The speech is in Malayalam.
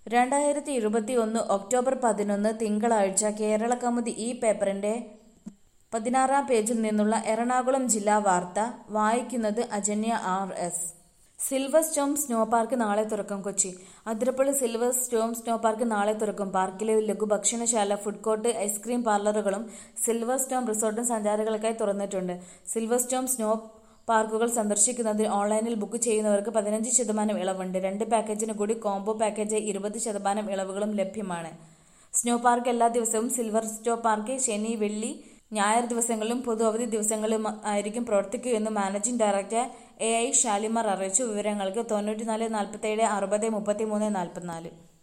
2021 ഒക്ടോബർ 11 തിങ്കളാഴ്ച കേരളകൗമുദി ഈ പേപ്പറിന്റെ 16-ാം പേജിൽ നിന്നുള്ള എറണാകുളം ജില്ലാ വാർത്ത വായിക്കുന്നത് Ajanya R S. Silver storm snow park നാളെ തുറക്കും. Kochi Athirappilly silver storm snow park നാളെ തുറക്കും. പാർക്കിലെ ലഘുഭക്ഷണശാല, ഫുഡ് കോർട്ട്, ഐസ്ക്രീം പാർലറുകളും സിൽവർ സ്റ്റോം റിസോർട്ടും സഞ്ചാരികൾക്കായി തുറന്നിട്ടുണ്ട്. സിൽവർ സ്റ്റോം സ്നോ പാർക്കുകൾ സന്ദർശിക്കുന്നതിന് ഓൺലൈനിൽ ബുക്ക് ചെയ്യുന്നവർക്ക് 15% ഇളവുണ്ട്. 2 പാക്കേജിന് കൂടി കോംബോ പാക്കേജായി 20% ഇളവുകളും ലഭ്യമാണ്. സ്നോ പാർക്ക് എല്ലാ ദിവസവും സിൽവർ സ്റ്റോം പാർക്ക് ശനി, വെള്ളി, ഞായർ ദിവസങ്ങളിലും പൊതു അവധി ദിവസങ്ങളിലും ആയിരിക്കും പ്രവർത്തിക്കുകയെന്ന് മാനേജിംഗ് ഡയറക്ടർ എ.ഐ. ഷാലിമാർ അറിയിച്ചു. വിവരങ്ങൾക്ക് 94 47 60 33 44.